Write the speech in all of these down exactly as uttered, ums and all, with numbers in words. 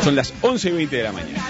Son las once y veinte de la mañana.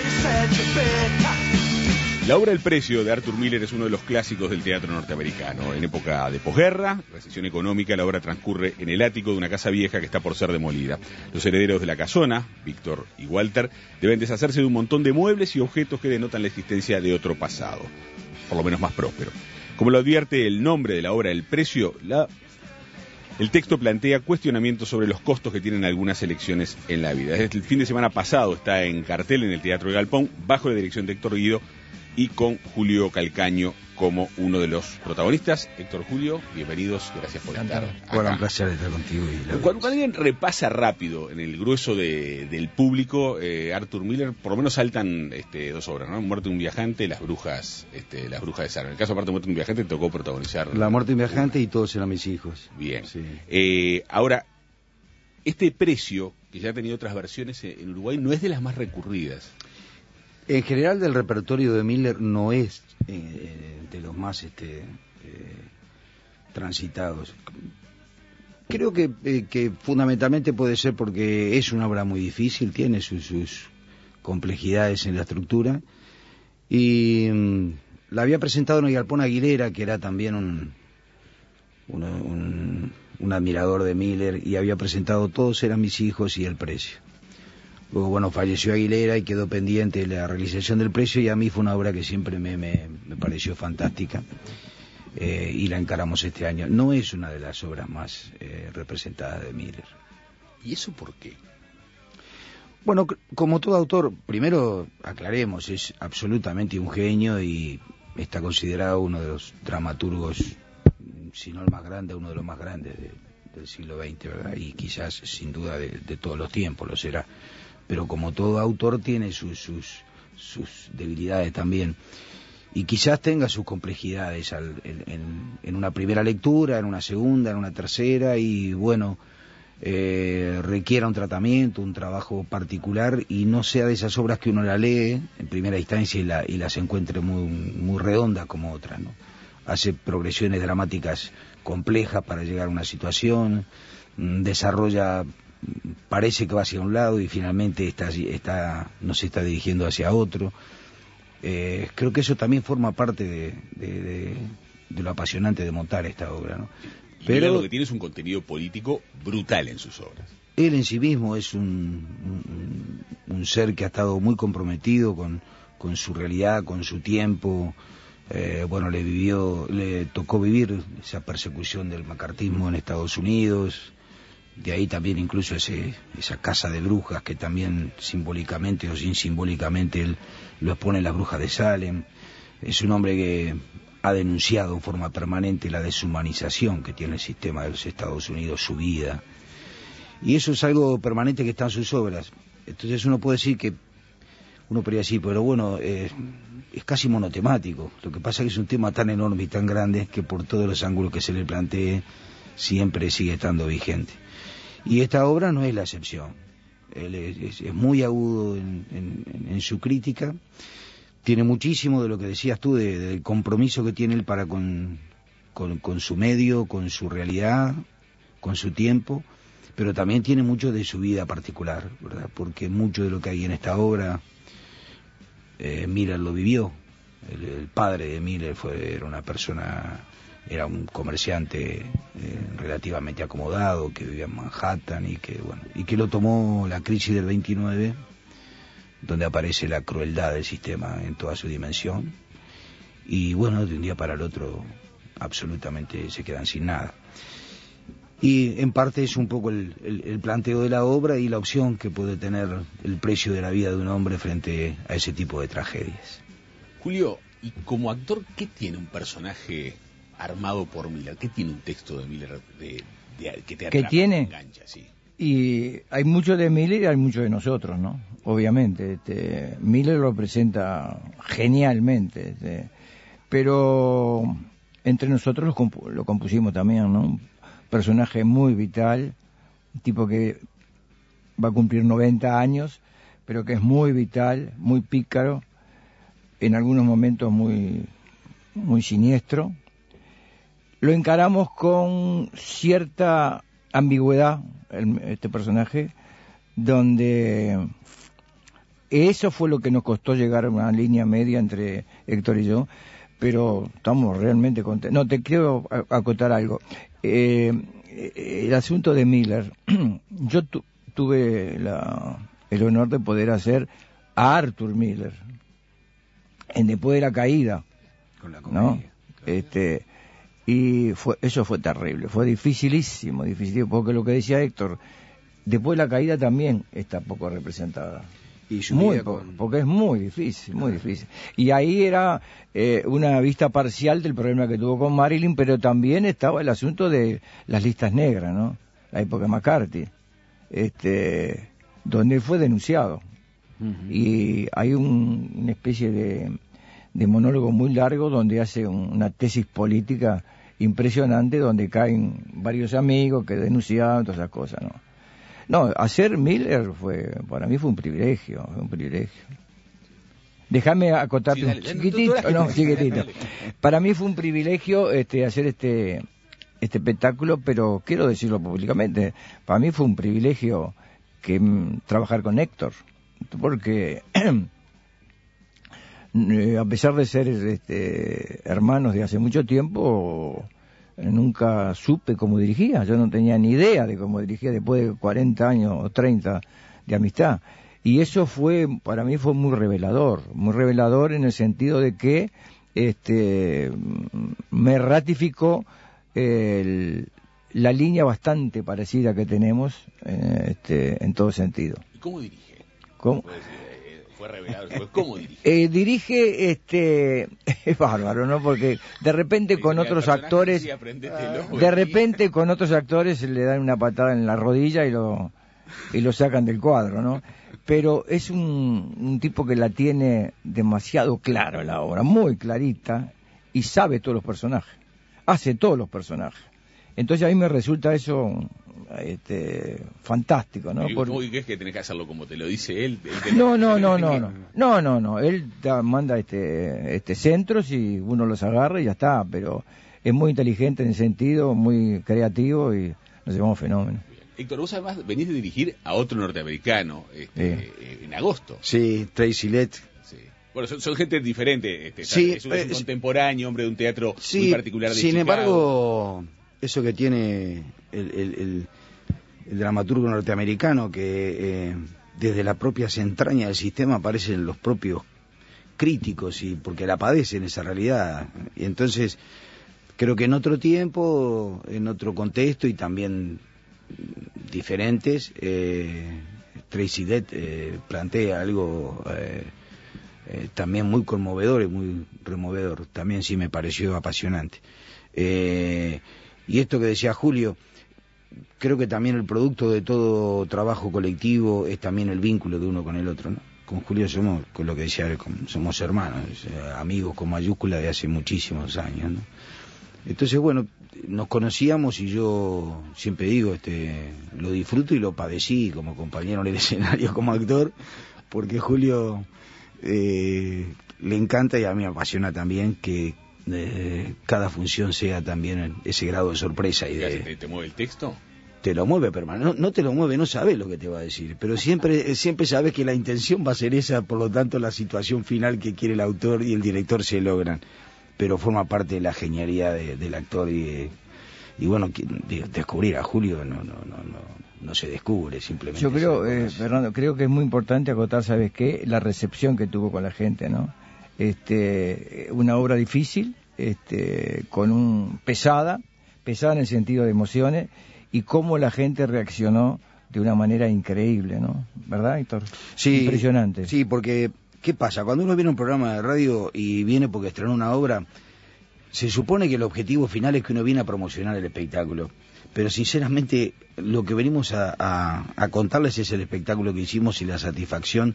La obra El Precio de Arthur Miller es uno de los clásicos del teatro norteamericano. En época de posguerra, recesión económica, la obra transcurre en el ático de una casa vieja que está por ser demolida. Los herederos de la casona, Víctor y Walter, deben deshacerse de un montón de muebles y objetos que denotan la existencia de otro pasado, por lo menos más próspero. Como lo advierte el nombre de la obra El Precio, la... el texto plantea cuestionamientos sobre los costos que tienen algunas elecciones en la vida. Desde el fin de semana pasado está en cartel en el Teatro del Galpón, bajo la dirección de Héctor Guido, y con Julio Calcaño como uno de los protagonistas. Héctor, Julio, bienvenidos, gracias por estar acá. Bueno, un placer estar contigo. Y cuando, cuando alguien repasa rápido en el grueso de, del público, eh, Arthur Miller, por lo menos saltan este, dos obras, ¿no? Muerte de un viajante, Las brujas, este, las brujas de Salem. En el caso aparte de Muerte de un viajante, tocó protagonizar La muerte de un viajante una. Y todos eran mis hijos. Bien. Sí. Eh, ahora, este Precio, que ya ha tenido otras versiones en Uruguay, no es de las más recurridas. En general del repertorio de Miller no es eh, de los más este, eh, transitados. Creo que, eh, que fundamentalmente puede ser porque es una obra muy difícil, tiene sus, sus complejidades en la estructura, y mm, la había presentado en el Galpón Aguilera, que era también un, un, un, un admirador de Miller, y había presentado Todos eran mis hijos y El Precio. Luego, bueno, falleció Aguilera y quedó pendiente la realización del Precio, y a mí fue una obra que siempre me, me, me pareció fantástica, eh, y la encaramos este año. No es una de las obras más eh, representadas de Miller. ¿Y eso por qué? Bueno, como todo autor, primero aclaremos, es absolutamente un genio y está considerado uno de los dramaturgos, si no el más grande, uno de los más grandes de, del siglo veinte, ¿verdad? Y quizás, sin duda, de, de todos los tiempos lo será. Pero como todo autor tiene sus, sus, sus debilidades también, y quizás tenga sus complejidades al, en, en, en una primera lectura, en una segunda, en una tercera, y bueno, eh, requiera un tratamiento, un trabajo particular, y no sea de esas obras que uno la lee en primera instancia y, la, y las encuentre muy, muy redondas como otras, ¿no? Hace progresiones dramáticas complejas para llegar a una situación, desarrolla, parece que va hacia un lado y finalmente está, está no se está dirigiendo hacia otro. Eh, creo que eso también forma parte de, de, de, de lo apasionante de montar esta obra, ¿no? Y pero lo que tiene es un contenido político brutal en sus obras. Él en sí mismo es un, un, un ser que ha estado muy comprometido con, con su realidad, con su tiempo. Eh, bueno, le vivió, le tocó vivir esa persecución del macartismo en Estados Unidos. De ahí también incluso ese, esa casa de brujas que también simbólicamente o sin simbólicamente él lo expone en Las brujas de Salem. Es un hombre que ha denunciado en forma permanente la deshumanización que tiene el sistema de los Estados Unidos, su vida. Y eso es algo permanente que está en sus obras. Entonces uno puede decir que, uno podría decir, pero bueno, eh, es casi monotemático. Lo que pasa es que es un tema tan enorme y tan grande que por todos los ángulos que se le plantee siempre sigue estando vigente. Y esta obra no es la excepción. Él es, es, es muy agudo en, en, en su crítica, tiene muchísimo de lo que decías tú, de, del compromiso que tiene él para con, con, con su medio, con su realidad, con su tiempo, pero también tiene mucho de su vida particular, ¿verdad? Porque mucho de lo que hay en esta obra, eh, Miller lo vivió. El, el padre de Miller fue, era una persona... era un comerciante eh, relativamente acomodado que vivía en Manhattan y que bueno y que lo tomó la crisis del veintinueve, donde aparece la crueldad del sistema en toda su dimensión, y bueno, de un día para el otro absolutamente se quedan sin nada. Y en parte es un poco el, el, el planteo de la obra y la opción que puede tener el precio de la vida de un hombre frente a ese tipo de tragedias. Julio, y como actor, ¿qué tiene un personaje armado por Miller? ¿Qué tiene un texto de Miller de, de, que te atrapa, ¿Qué tiene? engancha? Sí. Y hay mucho de Miller y hay mucho de nosotros, ¿no? Obviamente, este, Miller lo presenta genialmente, este, pero entre nosotros lo, compu lo compusimos también, ¿no? Un personaje muy vital, un tipo que va a cumplir noventa años, pero que es muy vital, muy pícaro, en algunos momentos muy, muy siniestro. Lo encaramos con cierta ambigüedad, el, este personaje, donde eso fue lo que nos costó llegar a una línea media entre Héctor y yo, pero estamos realmente contentos. No, te quiero acotar algo. Eh, el asunto de Miller, yo tu, tuve la, el honor de poder hacer a Arthur Miller en Después de la Caída, con la comedia, ¿no? Claro. Este, y fue, eso fue terrible, fue dificilísimo, dificilísimo, porque lo que decía Héctor, Después de la Caída también está poco representada. Y su Muy vida poco, con... porque es muy difícil, muy difícil. Y ahí era eh, una vista parcial del problema que tuvo con Marilyn, pero también estaba el asunto de las listas negras, ¿no? La época de McCarthy, este, donde él fue denunciado. Uh-huh. Y hay un, una especie de, de monólogo muy largo donde hace un, una tesis política impresionante, donde caen varios amigos que denunciaban todas esas cosas, ¿no? No, hacer Miller fue, para mí fue un privilegio, fue un privilegio. Déjame acotarte, sí, dale, dale, chiquitito, tú, tú, no, chiquitito. Dale. Para mí fue un privilegio este, hacer este, este espectáculo, pero quiero decirlo públicamente, para mí fue un privilegio que m, trabajar con Héctor, porque a pesar de ser este, hermanos de hace mucho tiempo, nunca supe cómo dirigía, yo no tenía ni idea de cómo dirigía después de cuarenta años o treinta de amistad, y eso fue, para mí fue muy revelador, muy revelador en el sentido de que este me ratificó el, la línea bastante parecida que tenemos eh, este, en todo sentido. ¿Y cómo dirige? ¿Cómo? Fue revelado, ¿cómo dirige? Eh, dirige, este, es bárbaro, ¿no? Porque de repente con otros actores, de repente con otros actores le dan una patada en la rodilla y lo, y lo sacan del cuadro, ¿no? Pero es un, un tipo que la tiene demasiado clara la obra, muy clarita, y sabe todos los personajes, hace todos los personajes. Entonces a mí me resulta eso este, fantástico, ¿no? ¿Y Por... cómo crees que tenés que hacerlo como te lo dice él? él te... No, no, no, no, no, no, no, no, él da, manda este, este centros y uno los agarra y ya está, pero es muy inteligente en el sentido, muy creativo y nos llevamos fenómenos. Héctor, vos además venís de dirigir a otro norteamericano este, sí. en agosto. Sí, Tracy Letts. Sí. Bueno, son, son gente diferente. Este, sí, es un, es un contemporáneo, hombre de un teatro sí, muy particular de sin Chicago. embargo, eso que tiene el, el, el, el dramaturgo norteamericano, que eh, desde las propias entrañas del sistema aparecen los propios críticos, y porque la padecen esa realidad. Y entonces, creo que en otro tiempo, en otro contexto y también diferentes, eh, Tracy Letts eh, plantea algo eh, eh, también muy conmovedor y muy removedor. También sí me pareció apasionante. Eh, y esto que decía Julio, creo que también el producto de todo trabajo colectivo es también el vínculo de uno con el otro, ¿no? Con Julio somos, con lo que decía, somos hermanos, eh, amigos con mayúscula de hace muchísimos años, ¿no? Entonces, bueno, nos conocíamos y yo siempre digo, este, lo disfruto y lo padecí como compañero en el escenario, como actor, porque Julio eh, le encanta y a mí me apasiona también que eh, cada función sea también ese grado de sorpresa y de... ¿Te, te mueve el texto? Te lo mueve permanente, no, no te lo mueve, no sabes lo que te va a decir, pero siempre siempre sabes que la intención va a ser esa, por lo tanto la situación final que quiere el autor y el director se logran, pero forma parte de la genialidad de, del actor y, de, y bueno, de, descubrir a Julio no no no no no se descubre, simplemente. Yo creo, eh, Fernando, creo que es muy importante acotar, ¿sabes qué? La recepción que tuvo con la gente, ¿no? Este, una obra difícil, este, con un pesada, pesada en el sentido de emociones, y cómo la gente reaccionó de una manera increíble, ¿no? ¿Verdad, Héctor? Sí, impresionante. Sí, porque ¿qué pasa? Cuando uno viene a un programa de radio y viene porque estrenó una obra, se supone que el objetivo final es que uno viene a promocionar el espectáculo. Pero sinceramente lo que venimos a, a, a contarles es el espectáculo que hicimos y la satisfacción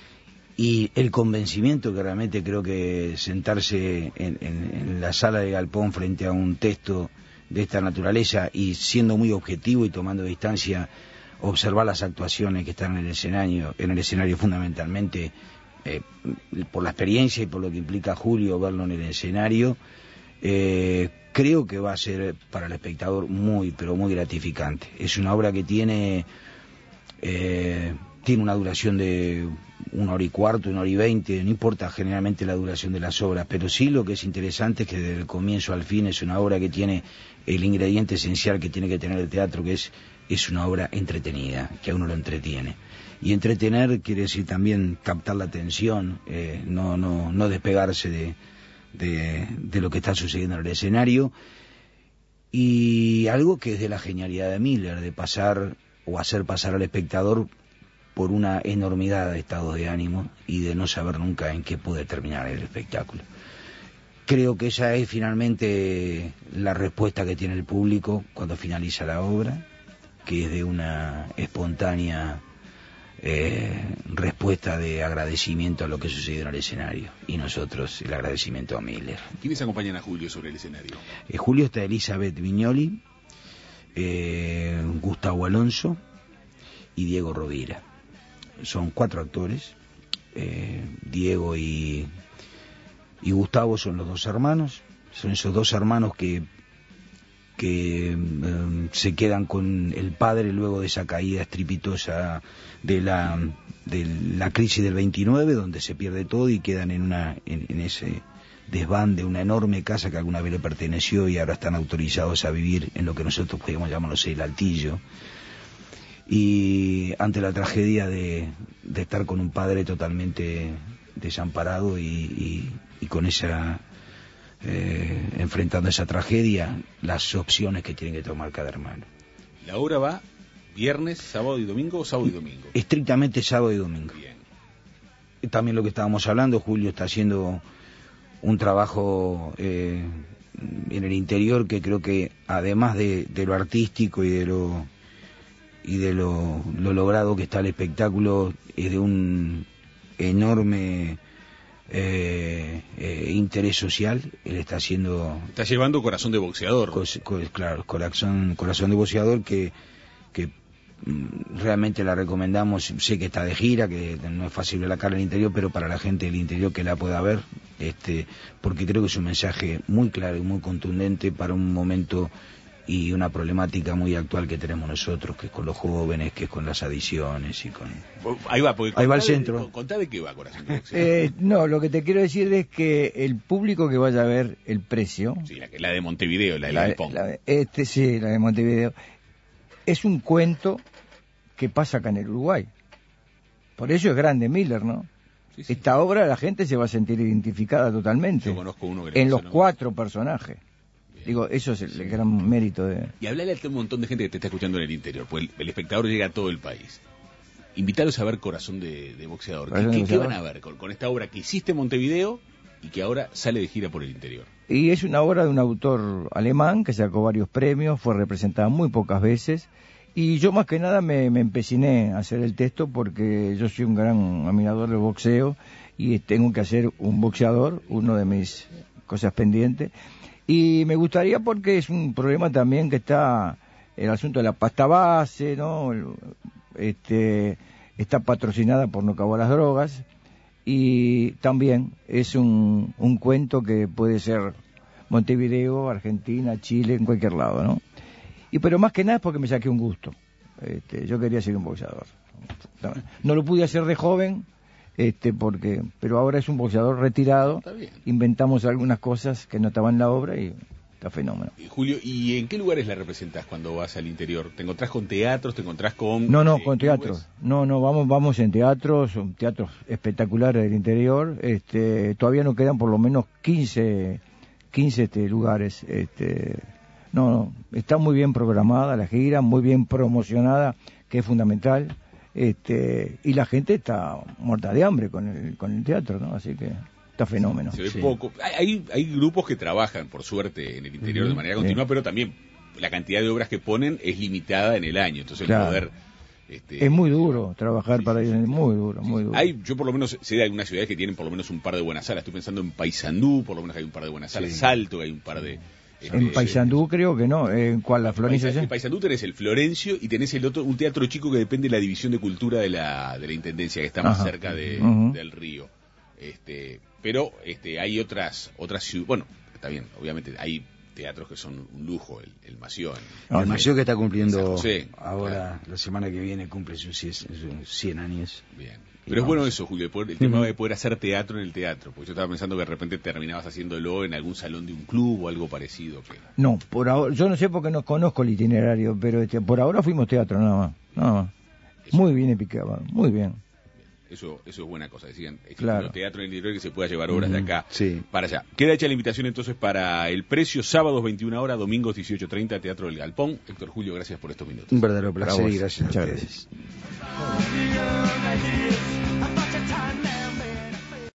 y el convencimiento que realmente creo que sentarse en, en, en la sala de Galpón frente a un texto de esta naturaleza y siendo muy objetivo y tomando distancia, observar las actuaciones que están en el escenario, en el escenario fundamentalmente, eh, por la experiencia y por lo que implica Julio verlo en el escenario, eh, creo que va a ser para el espectador muy, pero muy gratificante. Es una obra que tiene eh, tiene una duración de una hora y cuarto, una hora y veinte, no importa generalmente la duración de las obras, pero sí lo que es interesante es que desde el comienzo al fin es una obra que tiene el ingrediente esencial que tiene que tener el teatro, que es, es una obra entretenida, que a uno lo entretiene. Y entretener quiere decir también captar la atención, eh, no, no, no despegarse de, de, de lo que está sucediendo en el escenario. Y algo que es de la genialidad de Miller, de pasar o hacer pasar al espectador por una enormidad de estados de ánimo y de no saber nunca en qué puede terminar el espectáculo. Creo que esa es finalmente la respuesta que tiene el público cuando finaliza la obra, que es de una espontánea eh, respuesta de agradecimiento a lo que sucedió en el escenario, y nosotros el agradecimiento a Miller. ¿Quiénes acompañan a Julio sobre el escenario? Eh, Julio está Elizabeth Viñoli, eh, Gustavo Alonso y Diego Rovira. Son cuatro actores, eh, Diego y, y Gustavo son los dos hermanos, son esos dos hermanos que, que eh, se quedan con el padre luego de esa caída estrepitosa de la, de la crisis del veintinueve, donde se pierde todo y quedan en, una, en, en ese desván de una enorme casa que alguna vez le perteneció y ahora están autorizados a vivir en lo que nosotros podemos llamar, no sé, el Altillo. Y ante la tragedia de, de estar con un padre totalmente desamparado y, y, y con esa eh, enfrentando esa tragedia, las opciones que tiene que tomar cada hermano. ¿La obra va viernes, sábado y domingo o sábado y domingo? Estrictamente sábado y domingo. Bien. También lo que estábamos hablando, Julio está haciendo un trabajo eh, en el interior que creo que además de, de lo artístico y de lo y de lo, lo logrado que está el espectáculo, es de un enorme eh, eh, interés social. Él está haciendo... Está llevando Corazón de Boxeador. Co co claro, corazón, corazón de Boxeador, que, que realmente la recomendamos. Sé que está de gira, que no es fácil ver la cara al interior, pero para la gente del interior que la pueda ver, este, porque creo que es un mensaje muy claro y muy contundente para un momento y una problemática muy actual que tenemos nosotros, que es con los jóvenes, que es con las adicciones y con... Ahí va, porque ahí va el de, centro. Contá de qué va Corazón de Boxeador. Eh, no, lo que te quiero decir es que el público que vaya a ver El Precio... Sí, la, la de Montevideo, la de la, la de Pong. La, este, sí, la de Montevideo. Es un cuento que pasa acá en el Uruguay. Por eso es grande Miller, ¿no? Sí, sí. Esta obra la gente se va a sentir identificada totalmente. Yo conozco uno que en los cuatro personajes. Digo, eso es el, sí. el gran mérito de... Y hablale a un montón de gente que te está escuchando en el interior, pues el, el espectador llega a todo el país. Invítalos a ver Corazón de, de Boxeador. ¿Qué, ¿Qué, ¿Qué van a ver con, con esta obra que hiciste en Montevideo y que ahora sale de gira por el interior? Y es una obra de un autor alemán que sacó varios premios, fue representada muy pocas veces, y yo más que nada me, me empeciné a hacer el texto porque yo soy un gran admirador del boxeo y tengo que hacer un boxeador, uno de mis cosas pendientes. Y me gustaría porque es un problema también que está el asunto de la pasta base, ¿no? Este, está patrocinada por No Acabó las Drogas y también es un, un cuento que puede ser Montevideo, Argentina, Chile, en cualquier lado, ¿no? Y pero más que nada es porque me saqué un gusto. Este, yo quería ser un boxeador. No lo pude hacer de joven. Este, porque, pero ahora es un boxeador retirado, inventamos algunas cosas que no estaban en la obra y está fenómeno. Y Julio, ¿y en qué lugares la representas cuando vas al interior? ¿Te encontrás con teatros? ¿Te encontrás con...? No, no, eh, con teatros. No, no, vamos vamos en teatros, son teatros espectaculares del interior. Este, todavía nos quedan por lo menos quince, quince este, lugares. Este, no, no, está muy bien programada la gira, muy bien promocionada, que es fundamental. Este, y la gente está muerta de hambre con el, con el teatro, ¿no? Así que está fenómeno. Se ve sí. poco. Hay, hay grupos que trabajan, por suerte, en el interior uh-huh. de manera continua, sí. pero también la cantidad de obras que ponen es limitada en el año. Entonces claro. el poder... Este, es muy duro trabajar sí, para ellos, sí, es muy duro, muy duro. Hay, yo por lo menos sé de algunas ciudades que tienen por lo menos un par de buenas salas. Estoy pensando en Paysandú, por lo menos hay un par de buenas salas. Sí. Salto, hay un par de... Este, en Paysandú creo que no, ¿en cuál? ¿La Florencia? En Paysandú tenés el Florencio y tenés el otro, un teatro chico que depende de la División de Cultura de la, de la Intendencia, que está más Ajá. cerca de, uh-huh. del río. Este, pero este, hay otras, otras ciudades, bueno, está bien, obviamente hay teatros que son un lujo, el, el Mació. El Mació que está cumpliendo José, ahora, claro. la semana que viene cumple sus cien años. Bien. Pero es bueno eso, Julio, el, poder, el tema de poder hacer teatro en el teatro, porque yo estaba pensando que de repente terminabas haciéndolo en algún salón de un club o algo parecido. Que... No, por ahora, yo no sé porque no conozco el itinerario, pero este, por ahora fuimos teatro nada más, nada más. Muy bien Picaba, muy bien. Eso, eso es buena cosa, decían, existe claro. un teatro en el interior que se pueda llevar obras mm, de acá sí. para allá. Queda hecha la invitación entonces para el Precio, sábados veintiuna horas, domingos dieciocho treinta, Teatro del Galpón. Héctor, Julio, gracias por estos minutos. Un verdadero placer y gracias a ustedes. Gracias.